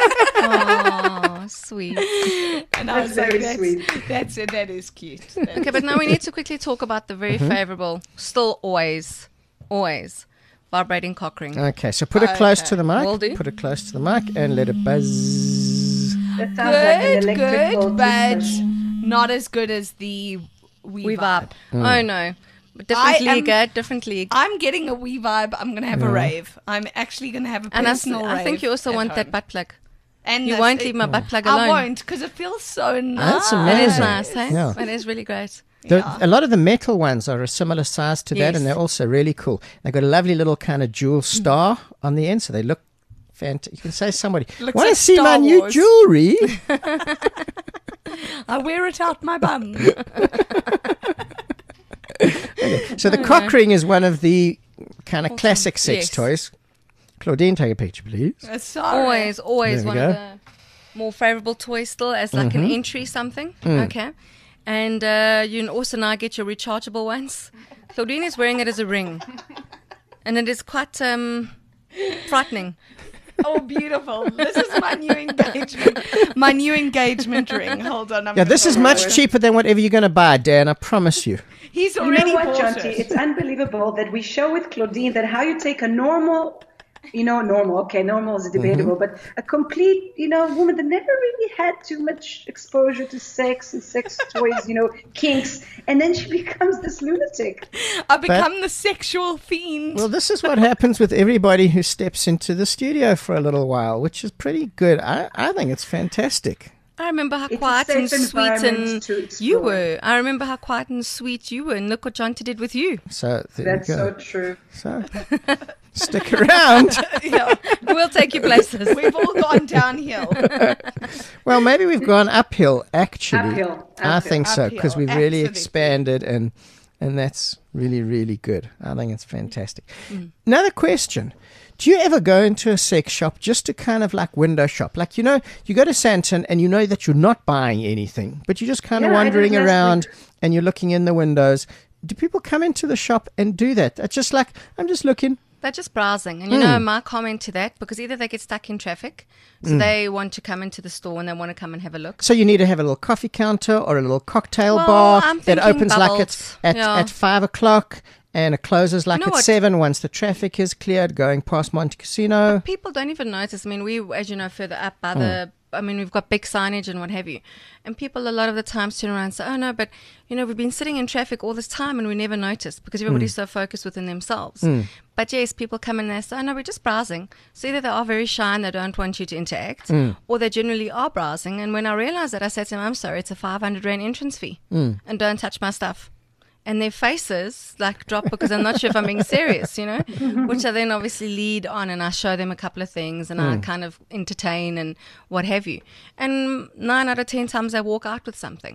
Oh, sweet. And I was That's like, very sweet. That's it. That is cute. That Okay, but now we need to quickly talk about the very favorable, still always vibrating cock ring. Okay, so put it close to the mic. Will do. Put it close to the mic and let it buzz. That sounds like an electrical good, but toothbrush. not as good as the We Vibe. vibe. Mm. Oh no. Different I league, am- different league. I'm getting a wee vibe. I'm going to have a rave. I'm actually going to have a And personal rave. I think you also at want home. that butt plug. And You that's won't it. leave my butt plug alone. I won't, because it feels so nice. That's It amazing. is nice, hey? Yeah. It is really great. A lot of the metal ones are a similar size to that, Yes. and they're also really cool. They've got a lovely little kind of jewel star on the end, so they look fantastic. You can say somebody, Looks want to like see Star my new Wars." jewelry? I wear it out my bum. So the cock ring is one of the kind of classic sex Yes. toys. Claudine, take a picture, please. Sorry. Always There we one go. of the more favorable toys still as like an entry something. Okay. And you can also now get your rechargeable ones. Claudine is wearing it as a ring. And it is quite frightening. Oh, beautiful. This is my new engagement. My new engagement ring. Hold on. Yeah, this is much cheaper than whatever you're going to buy, Dan. I promise you. He's You already know what, bought Jonty? it. It's unbelievable that we show with Claudine that how you take a normal, normal is debatable, but a complete, woman that never really had too much exposure to sex and sex toys, kinks, and then she becomes this lunatic. I become the sexual fiend. Well, this is what happens with everybody who steps into the studio for a little while, which is pretty good. I think it's fantastic. I remember how It's a quiet and safe sweet environment to and explore. you were. I remember how quiet and sweet you were, and look what Jonty did with you. So there That's you so go. true. So stick around. Yeah. We'll take you places. We've all gone downhill. Well, maybe we've gone uphill, actually. Uphill. I think so, because Uphill, we've really absolutely. expanded, and that's really, really good. I think it's fantastic. Another question. Do you ever go into a sex shop just to kind of like window shop? Like, you go to Santon and you know that you're not buying anything, but you're just kind of Yeah, I did wandering last around week. and you're looking in the windows. Do people come into the shop and do that? It's just like, I'm just looking. They're just browsing. And my comment to that, because either they get stuck in traffic, so they want to come into the store and they want to come and have a look. So you need to have a little coffee counter or a little cocktail Well, bar I'm that thinking opens like bubbles. at Yeah. 5 o'clock and it closes like You know at what? 7 once the traffic is cleared going past Monte Casino. People don't even notice. I mean, we, as you know, further up by we've got big signage and what have you. And people a lot of the times turn around and say, oh, no, but, we've been sitting in traffic all this time and we never noticed because everybody's so focused within themselves. But yes, people come in and they say, oh, no, we're just browsing. So either they are very shy and they don't want you to interact, or they generally are browsing. And when I realized that, I said to them, I'm sorry, it's a 500 Rand entrance fee and don't touch my stuff. And their faces like drop because I'm not sure if I'm being serious, which I then obviously lead on and I show them a couple of things and I kind of entertain and what have you. And 9 out of 10 times they walk out with something,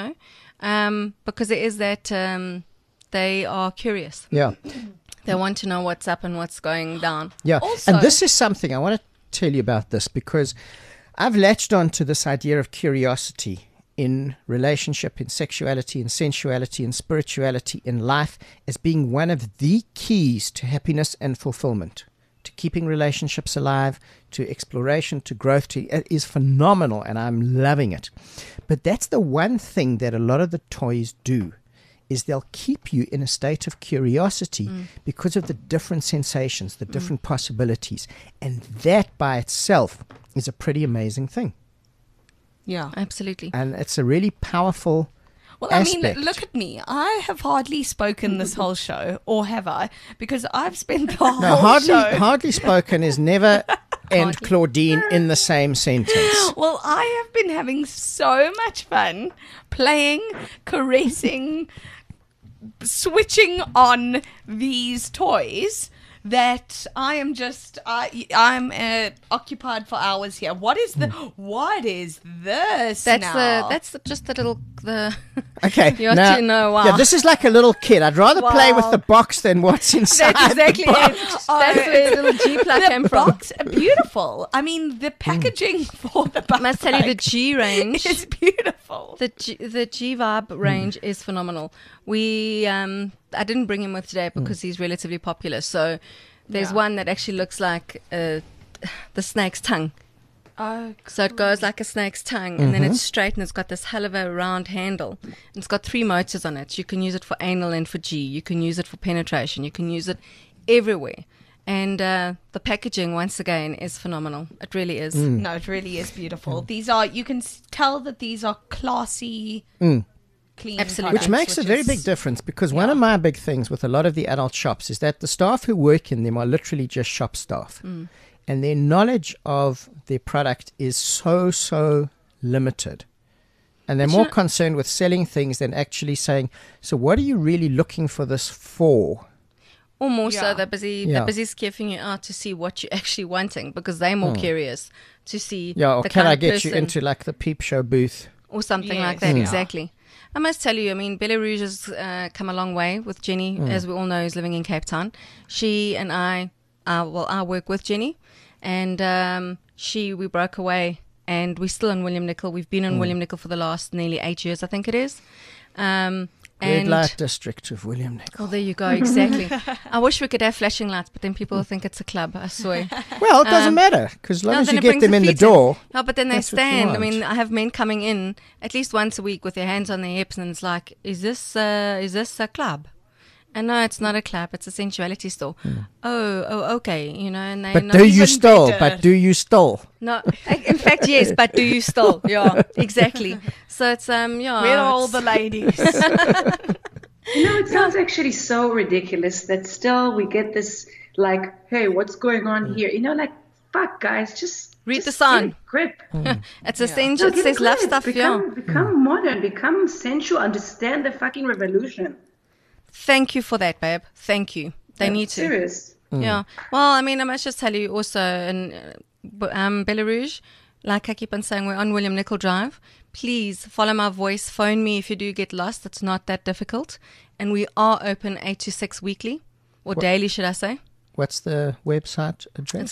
because there is that they are curious. Yeah. They want to know what's up and what's going down. Yeah. Also- And this is something I want to tell you about this because I've latched on to this idea of curiosity in relationship, in sexuality, in sensuality, in spirituality, in life as being one of the keys to happiness and fulfillment, to keeping relationships alive, to exploration, to growth. It is phenomenal and I'm loving it. But that's the one thing that a lot of the toys do, is they'll keep you in a state of curiosity because of the different sensations, the different possibilities. And that by itself is a pretty amazing thing. Yeah. Absolutely. And it's a really powerful Well, aspect. I mean, look at me. I have hardly spoken this whole show, or have I? Because I've spent the whole No, show. hardly spoken is never and Claudine in the same sentence. Well, I have been having so much fun playing, caressing, switching on these toys that I am just I'm occupied for hours here. What is this? That's just the little Okay, You have to know, wow. Yeah, this is like a little kid. I'd rather play with Wow. the box than what's inside. That's exactly the box. it. That's where the little G plug came the from. box, beautiful. I mean, the packaging for the box I must tell you, the G range is beautiful. The G Vibe range is phenomenal. We I didn't bring him with today because he's relatively popular. So there's one that actually looks like the snake's tongue. Oh, So it goes like a snake's tongue, and then it's straight, and it's got this hell of a round handle. And it's got 3 motors on it. You can use it for anal and for G. You can use it for penetration. You can use it everywhere. And the packaging, once again, is phenomenal. It really is. no, it really is beautiful. These are, you can tell that these are classy, clean Absolutely. products, Which makes a very is- big difference because one of my big things with a lot of the adult shops is that the staff who work in them are literally just shop staff. And their knowledge of their product is so limited. And they're more concerned with selling things than actually saying, so what are you really looking for this for? Or more Yeah. so, they're busy scaffing you out to see what you're actually wanting because they're more curious to see Yeah, or the can kind I of get you person into like the peep show booth? or something like Yes. that. Yeah. Exactly. I must tell you, I mean, Bella Rouge has come a long way with Jenny, as we all know, who's living in Cape Town. She and I I work with Jenny, and we broke away, and we're still in William Nicol. We've been in William Nicol for the last nearly 8 years, I think it is. Red light district of William Nicol. Oh, there you go, exactly. I wish we could have flashing lights, but then people will think it's a club, I swear. Well, it doesn't matter, because as long as you get them in the door. No, but then they that's what you stand. I want. mean, I have men coming in at least once a week with their hands on their hips, and it's like, is this a club? And no, it's not a club. It's a sensuality store. Oh, okay. You know, and they. But do you still? better. But do you still? No, in fact, yes. But do you still? Yeah, exactly. So it's yeah. Where are all it's- the ladies? It sounds actually so ridiculous that still we get this like, hey, what's going on here? Like, fuck, guys, just Read just the sign. get a grip. It's essential. No, It get a says love grip. stuff. Become modern, become sensual, understand the fucking revolution. Thank you for that, babe. Thank you. They need to. Serious. Yeah. Well, I mean, I must just tell you also in Bella Rouge, like I keep on saying, we're on William Nicol Drive. Please follow my voice. Phone me if you do get lost. It's not that difficult. And we are open 8 to 6 weekly, or daily, should I say. What's the website address? It's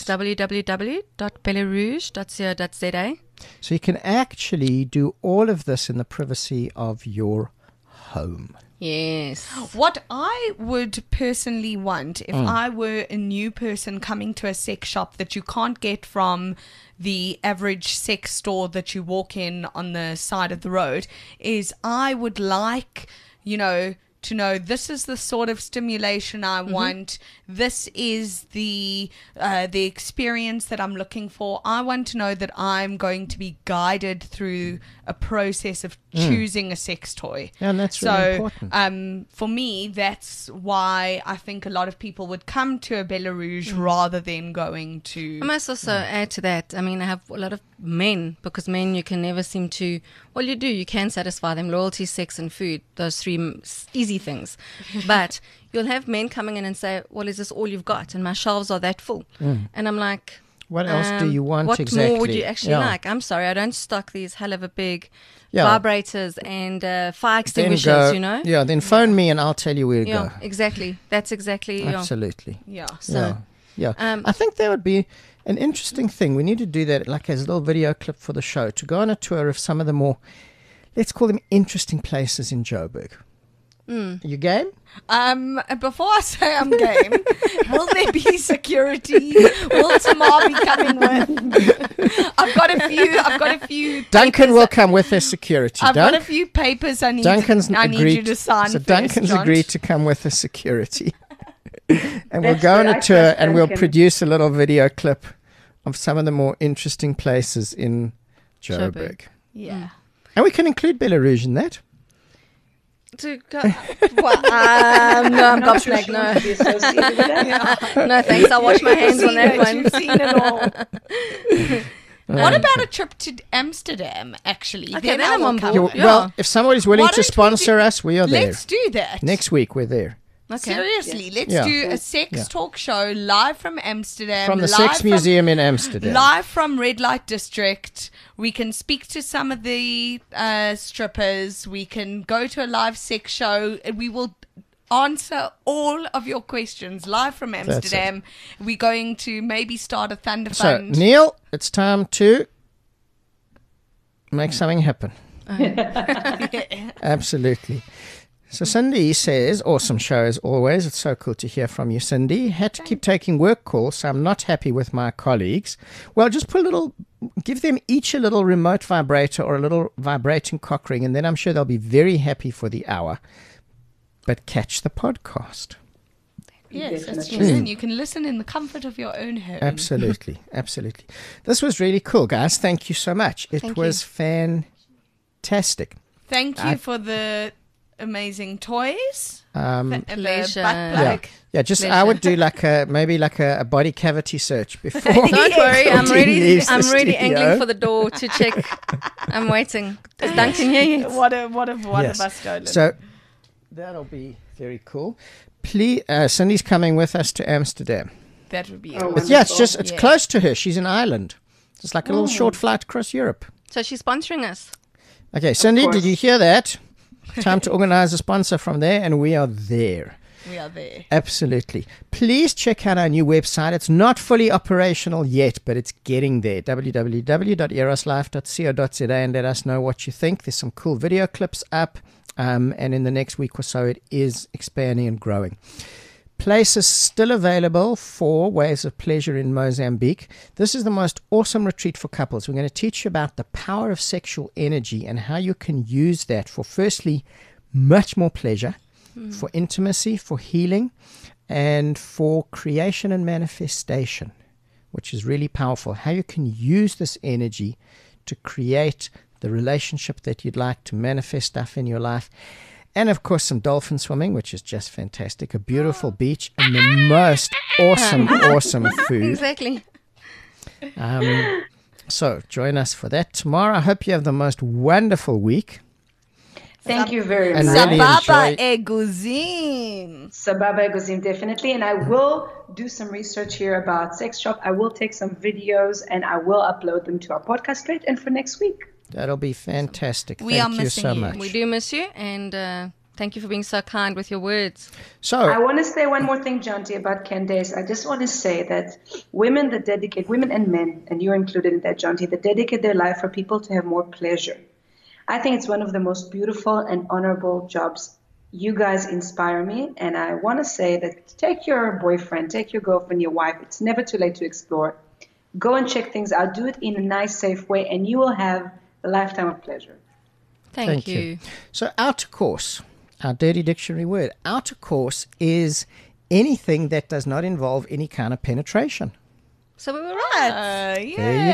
www.bellarouge.co.za. So you can actually do all of this in the privacy of your home. Yes. What I would personally want if I were a new person coming to a sex shop that you can't get from the average sex store that you walk in on the side of the road is I would like, to know this is the sort of stimulation I want. This is the experience that I'm looking for. I want to know that I'm going to be guided through a process of choosing a sex toy. Yeah, and that's really important. For me, that's why I think a lot of people would come to a Bella Rouge rather than going to. I must also add to that. I mean, I have a lot of men, because men you can never seem to. Well, you do. You can satisfy them. Loyalty, sex, and food. Those three easy things. But you'll have men coming in and say, well, is this all you've got? And my shelves are that full. And I'm like, What else do you want what exactly? more would you actually Yeah. like? I'm sorry, I don't stock these hell of a big Yeah. vibrators and fire Then extinguishers, go- Yeah, then phone me and I'll tell you where to Yeah, go. exactly. That's exactly. Yeah. Absolutely. Yeah. So, Yeah. I think that would be an interesting thing. We need to do that like as a little video clip for the show, to go on a tour of some of the more, let's call them interesting places in Joburg. You game? Before I say I'm game, will there be security? Will Tamar be coming with? I've got a few. Duncan papers- will come with his security. I've got a Dunk? few papers I need Duncan's I need agreed. you to sign. So first, Duncan's John. agreed to come with his security. And we'll That's go on good. a I tour trust and we'll Duncan. produce a little video clip of some of the more interesting places in Joburg. Joburg. Yeah. And we can include Bella Rouge in that. to go, well, no, I'm Not too gobsmacked. sure to be associated with that. No, thanks. I'll wash my hands on that one. You've seen it all. What about a trip to Amsterdam, actually? Okay, then I I'm will on come board. with. Yeah. Well, if somebody's willing Why to don't we sponsor us, we are there. Let's do that. Next week, we're there. Okay. Seriously, let's Yeah. do a sex talk show live from Amsterdam. From the live Sex Museum in Amsterdam. Live from Red Light District. We can speak to some of the strippers. We can go to a live sex show. We will answer all of your questions live from it. Amsterdam. We're going to maybe start a Thunder So, Fund. Neil, it's time to make something happen. Absolutely. So Cindy says, awesome show as always. It's so cool to hear from you, Cindy. Had to keep taking work calls, so I'm not happy with my colleagues. Well, just give them each a little remote vibrator or a little vibrating cock ring, and then I'm sure they'll be very happy for the hour. But catch the podcast. Yes, that's Definitely. true. And you can listen in the comfort of your own home. Absolutely. Absolutely. This was really cool, guys. Thank you so much. It Thank was fantastic. Thank you for the amazing toys. Um, And the Pleasure. butt Yeah, plug. yeah. Just I Pleasure. would do maybe a body cavity search before. Don't worry, I'm He ready. leaves the I'm ready studio. angling for the door to check. I'm waiting. Is Duncan here yet? What have one Yes. of us stolen? So that'll be very cool. Please, Cindy's coming with us to Amsterdam. that would be Oh, awesome. Yeah, it's Yeah. close to her. She's in Ireland. It's like a little short flight across Europe. So she's sponsoring us. Okay, Cindy, course. did you hear that? Time to organize a sponsor from there, and we are there. We are there. Absolutely. Please check out our new website. It's not fully operational yet, but it's getting there. www.eroslife.co.za, and let us know what you think. There's some cool video clips up, and in the next week or so, it is expanding and growing. Places still available for Waves of Pleasure in Mozambique. This is the most awesome retreat for couples. We're going to teach you about the power of sexual energy and how you can use that for, firstly, much more pleasure, for intimacy, for healing, and for creation and manifestation, which is really powerful. How you can use this energy to create the relationship that you'd like, to manifest stuff in your life. And, of course, some dolphin swimming, which is just fantastic. A beautiful beach and the most awesome food. Exactly. So join us for that tomorrow. I hope you have the most wonderful week. Thank you very much. And really Sababa enjoy. Eguzim. Sababa Eguzim, definitely. And I will do some research here about Sex Shop. I will take some videos and I will upload them to our podcast page and for next week. That'll be fantastic. We are Thank you missing so you. much. We do miss you, and thank you for being so kind with your words. So, I want to say one more thing, Jonty, about Candace. I just want to say that women and men, and you're included in that, Jonty, that dedicate their life for people to have more pleasure. I think it's one of the most beautiful and honorable jobs. You guys inspire me, and I want to say that take your boyfriend, take your girlfriend, your wife. It's never too late to explore. Go and check things out. Do it in a nice, safe way, and you will have a lifetime of pleasure. Thank you. So outer course, our dirty dictionary word. Outer course is anything that does not involve any kind of penetration. So we were right. There you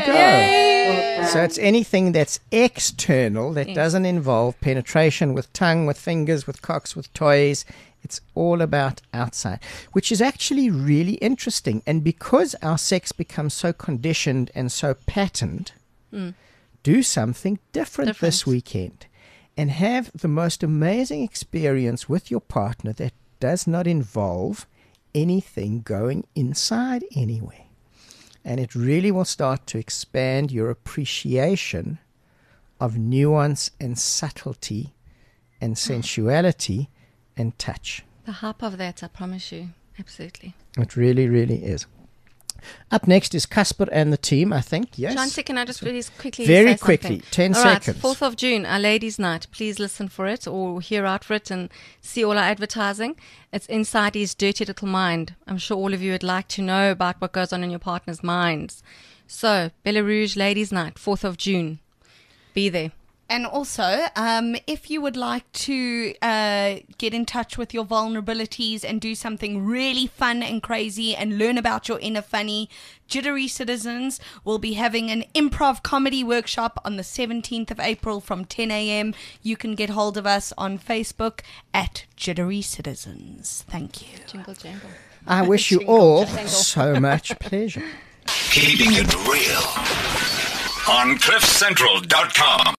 go. So it's anything that's external that doesn't involve penetration with tongue, with fingers, with cocks, with toys. It's all about outside, which is actually really interesting. And because our sex becomes so conditioned and so patterned, do something different this weekend and have the most amazing experience with your partner that does not involve anything going inside anywhere. And it really will start to expand your appreciation of nuance and subtlety and sensuality and touch. The hype of that, I promise you. Absolutely. It really, really is. Up next is Casper and the team, I think. Yes. John, can I just really quickly Very say quickly, something? 10 All right, seconds. 4th of June, our Ladies' Night. Please listen for it or hear out for it and see all our advertising. It's Inside His Dirty Little Mind. I'm sure all of you would like to know about what goes on in your partner's minds. So, Bella Rouge Ladies' Night, 4th of June. Be there. And also, if you would like to get in touch with your vulnerabilities and do something really fun and crazy and learn about your inner funny, Jittery Citizens will be having an improv comedy workshop on the 17th of April from 10 a.m. You can get hold of us on Facebook at Jittery Citizens. Thank you. Jingle, jangle. I wish you all so much pleasure. Keeping it real on CliffCentral.com.